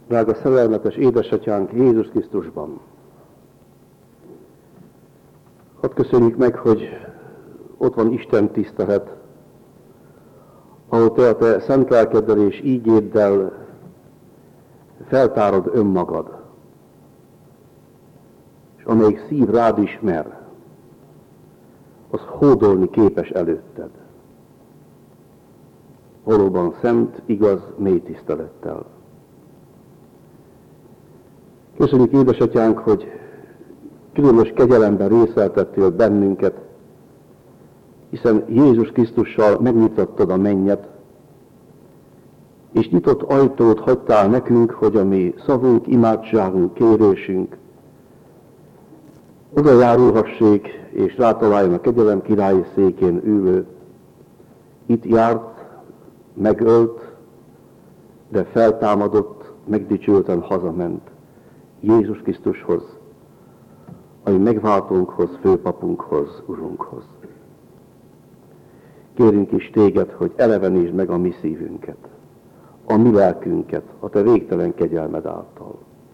Drága szerelmetes édesatyánk Jézus Krisztusban! Hadd köszönjük meg, hogy ott van Isten tisztelet, ahol te a te szent lelkeddel és ígéddel feltárod önmagad, és amelyik szív rád ismer, az hódolni képes előtted. Valóban szent, igaz, mély tisztelettel. Köszönjük, édesatyánk, hogy különös kegyelemben részeltettél bennünket, hiszen Jézus Krisztussal megnyitottad a mennyet, és nyitott ajtót hagytál nekünk, hogy a mi szavunk, imádságunk, kérésünk oda járulhassék, és rátaláljon a kegyelem királyi székén ülő. Itt járt, megölt, de feltámadott, megdicsülten hazament Jézus Krisztushoz, a mi megváltónkhoz, főpapunkhoz, Urunkhoz. Kérünk is téged, hogy elevenítsd meg a mi szívünket, a mi lelkünket, a te végtelen kegyelmed által.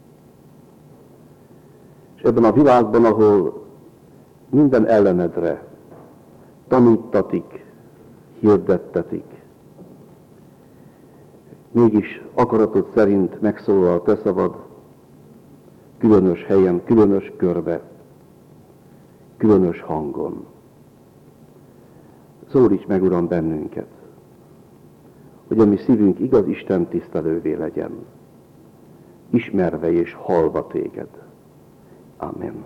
És ebben a világban, ahol minden ellenedre tanítatik, hirdettetik, mégis akaratod szerint megszólal te szavad, különös helyen, különös körbe, különös hangon. Szólíts meg, Uram, bennünket, hogy a mi szívünk igaz Isten tisztelővé legyen, ismerve és hallva téged. Amen.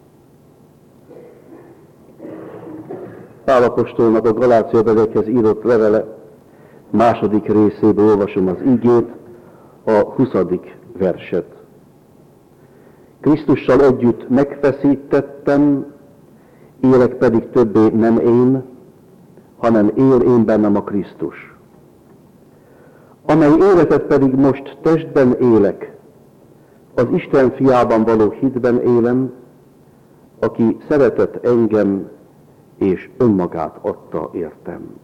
Pál apostolnak a Galáciabeliekhez írott levele második részéből olvasom az igét, a 20. verset. Krisztussal együtt megfeszítettem, élek pedig többé nem én, hanem él én bennem a Krisztus. Amely életet pedig most testben élek, az Isten fiában való hitben élem, aki szeretett engem, és önmagát adta értem.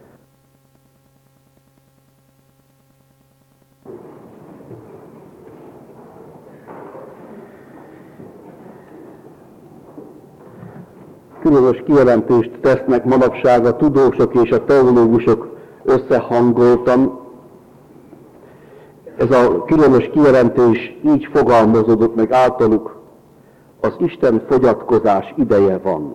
Különös kijelentést tesznek manapság a tudósok és a teológusok összehangoltan. Ez a különös kijelentés így fogalmazódott meg általuk: az Isten fogyatkozás ideje van.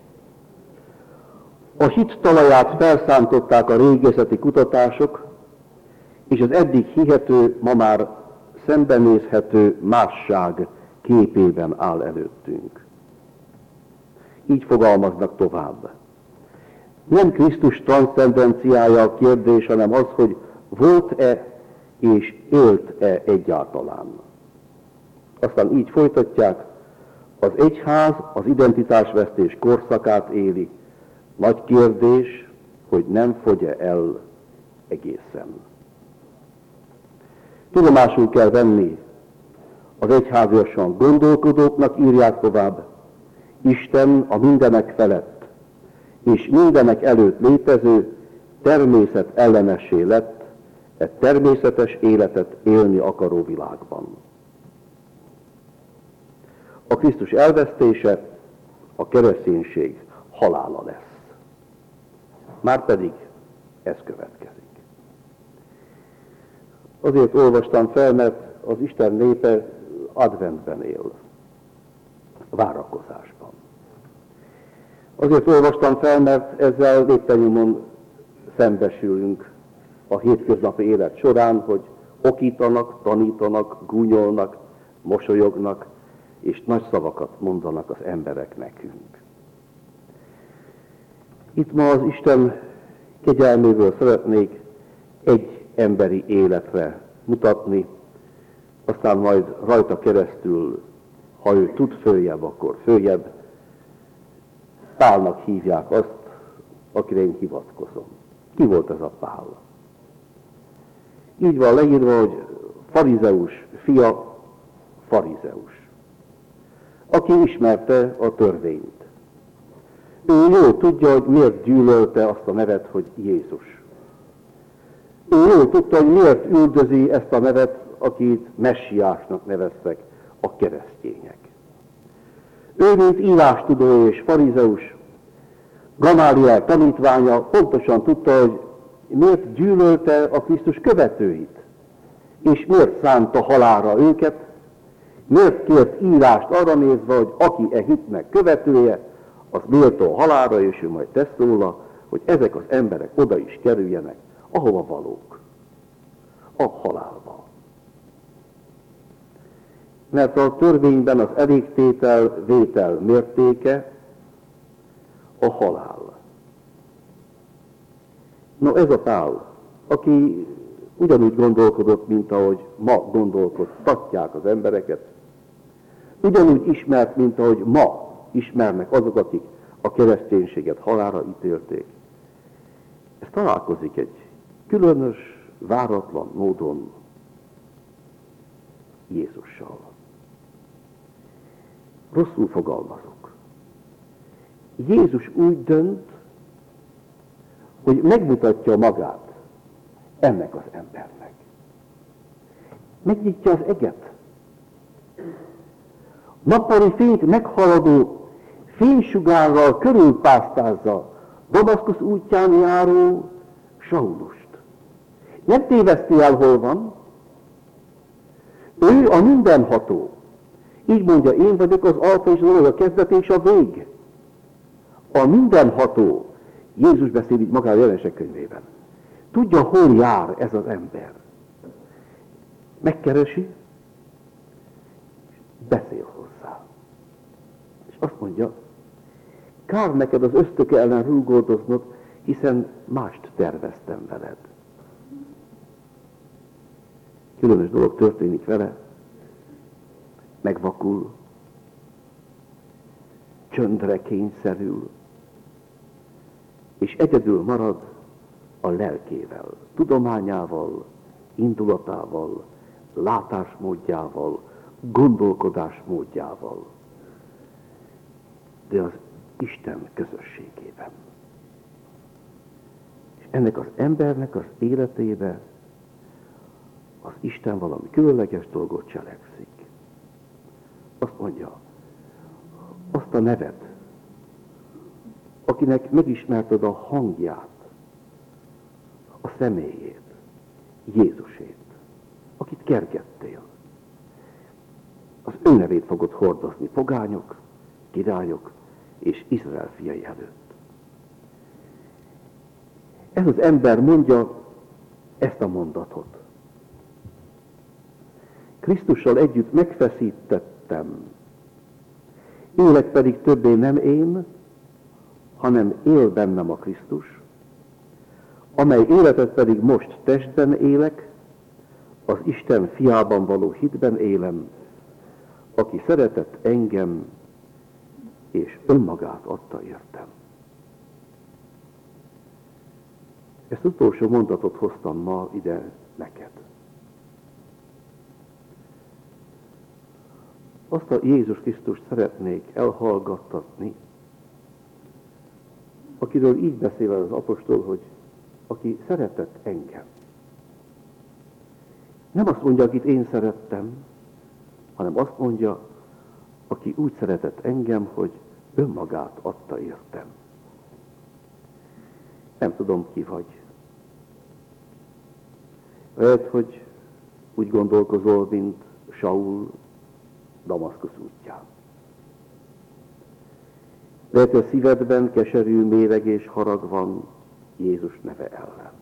A hit talaját felszántották a régészeti kutatások, és az eddig hihető, ma már szembenézhető másság képében áll előttünk. Így fogalmaznak tovább. Nem Krisztus transzcendenciája a kérdés, hanem az, hogy volt-e és élt-e egyáltalán. Aztán így folytatják: az egyház az identitásvesztés korszakát éli. Nagy kérdés, hogy nem fogy-e el egészen. Tudomásul kell venni, az egyháziasan gondolkodóknak írják tovább, Isten a mindenek felett, és mindenek előtt létező természet ellenessé lett, e természetes életet élni akaró világban. A Krisztus elvesztése a kereszténység halála lesz. Márpedig ez következik. Azért olvastam fel, mert az Isten népe adventben él, várakozásban. Azért olvastam fel, mert ezzel lépten szembesülünk a hétköznapi élet során, hogy okítanak, tanítanak, gúnyolnak, mosolyognak, és nagy szavakat mondanak az emberek nekünk. Itt ma az Isten kegyelméből szeretnék egy emberi életre mutatni, aztán majd rajta keresztül, ha ő tud följebb, akkor följebb. Pálnak hívják azt, akire én hivatkozom. Ki volt ez a Pál? Így van leírva, hogy farizeus fia, farizeus, aki ismerte a törvényt. Ő jól tudja, hogy miért gyűlölte azt a nevet, hogy Jézus. Ő jól tudta, hogy miért üldözi ezt a nevet akit messiásnak neveztek a keresztények. Ő, mint írástudó és farizeus, Gamáliel tanítványa pontosan tudta, hogy miért gyűlölte a Krisztus követőit, és miért szánta halálra őket, miért kért írást arra nézve, hogy aki e hitnek követője, az méltó halálra, és ő majd tesz róla, hogy ezek az emberek oda is kerüljenek, ahova valók, a halálba. Mert a törvényben az elégtétel, vétel mértéke a halál. No, ez a Pál, aki ugyanúgy gondolkodott, mint ahogy ma gondolkodtatják az embereket, ugyanúgy ismert, mint ahogy ma ismernek azok, akik a kereszténységet halálra ítélték. Ez találkozik egy különös, váratlan módon Jézussal. Rosszul fogalmazok. Jézus úgy dönt, hogy megmutatja magát ennek az embernek. Megnyitja az eget. Nappali fényt meghaladó fénysugárral körülpásztázza Damaszkusz útján járó Saulust. Nem téveszti el, hol van. Ő a mindenható. Így mondja, én vagyok az alfa és az omega, a kezdet és a vég. A mindenható. Jézus beszél így magáról Jelenések könyvében. Tudja, hol jár ez az ember. Megkeresi, beszél hozzá. És azt mondja, kár neked az ösztöke ellen rúgódoznod, hiszen mást terveztem veled. Különös dolog történik vele, megvakul, csöndre kényszerül, és egyedül marad a lelkével, tudományával, indulatával, látásmódjával, gondolkodásmódjával, de az Isten közösségében. És ennek az embernek az életébe az Isten valami különleges dolgot cselekszik. Azt mondja, azt a nevet, akinek megismerted a hangját, a személyét, Jézusét, akit kergettél. Az ő nevét fogod hordozni pogányok, királyok és Izrael fiai előtt. Ez az ember mondja ezt a mondatot. Krisztussal együtt megfeszítettem, élek pedig többé nem én, hanem él bennem a Krisztus, amely életet pedig most testben élek, az Isten fiában való hitben élem, aki szeretett engem, és önmagát adta értem. Ezt utolsó mondatot hoztam ma ide neked. Azt a Jézus Krisztust szeretnék elhallgattatni, akiről így beszél az apostol, hogy aki szeretett engem. Nem azt mondja, akit én szerettem, hanem azt mondja, aki úgy szeretett engem, hogy önmagát adta értem. Nem tudom, ki vagy. Lehet, hogy úgy gondolkozol, mint Saul Damaszkusz útján. Lehet, hogy a szívedben keserű méreg és harag van Jézus neve ellen.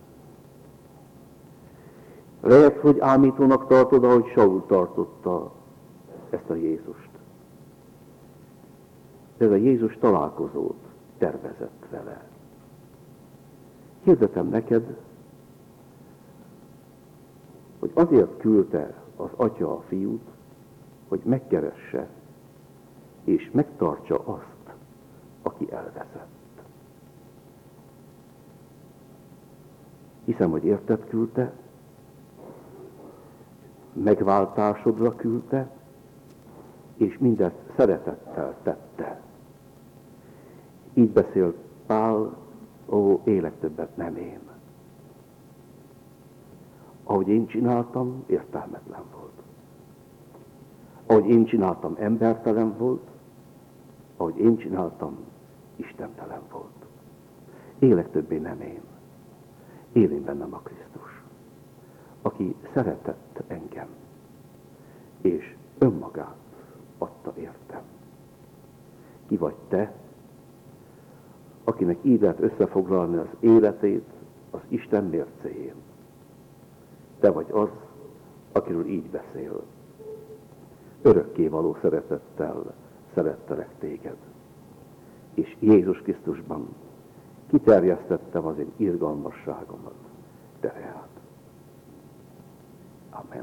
Lehet, hogy ámítónak tartod, ahogy Saul tartotta ezt a Jézust. De ez a Jézus találkozót tervezett vele. Hirdetem neked, hogy azért küldte az Atya a Fiút, hogy megkeresse és megtartsa azt, aki elveszett. Hiszem, hogy érted küldte, megváltásodra küldte, és mindezt szeretettel tette. Így beszél Pál, ó, élek többet nem én, ahogy én csináltam, értelmetlen volt. Ahogy én csináltam, embertelen volt, ahogy én csináltam, istentelen volt. Élek többé nem én. Él én bennem a Krisztus, aki szeretett engem, és önmagát adta értem. Ki vagy te, akinek így lehet összefoglalni az életét az Isten mércéjén? Te vagy az, akiről így beszél. Örökkévaló szeretettel szerettelek téged. És Jézus Krisztusban kiterjesztettem az én irgalmasságomat tereát. Amen.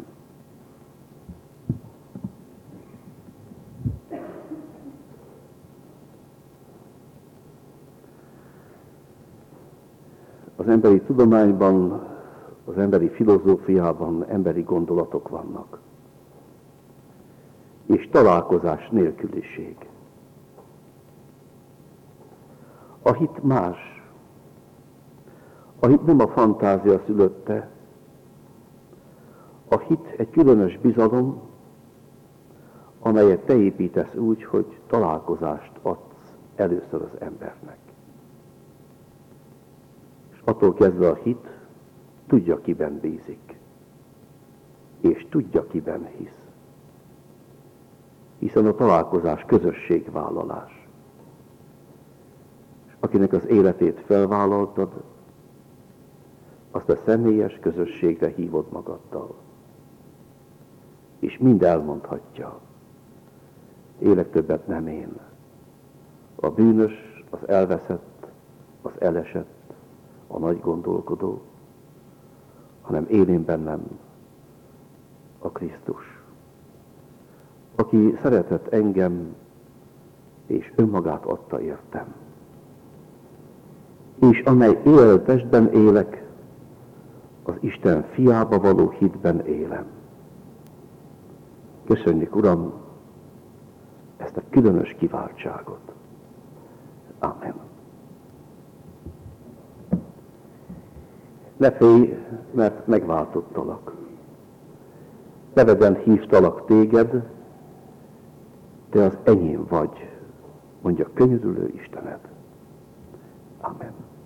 Az emberi tudományban, az emberi filozófiában emberi gondolatok vannak. És találkozás nélküliség. A hit más. A hit nem a fantázia szülötte. A hit egy különös bizalom, amelyet te építesz úgy, hogy találkozást adsz először az embernek. És attól kezdve a hit tudja, kiben bízik, és tudja, kiben hisz. Hiszen a találkozás közösségvállalás. És akinek az életét felvállaltad, azt a személyes közösségre hívod magaddal. És mind elmondhatja, élek többet nem én. A bűnös, az elveszett, az elesett, a nagy gondolkodó, hanem él én bennem a Krisztus, aki szeretett engem, és önmagát adta értem. És amely él testben élek, az Isten fiába való hitben élem. Köszönjük, Uram, ezt a különös kiváltságot. Amen. Ne félj, mert megváltottalak. Neveden hívtalak téged, te az enyém vagy, mondja könyörülő Istened. Amen.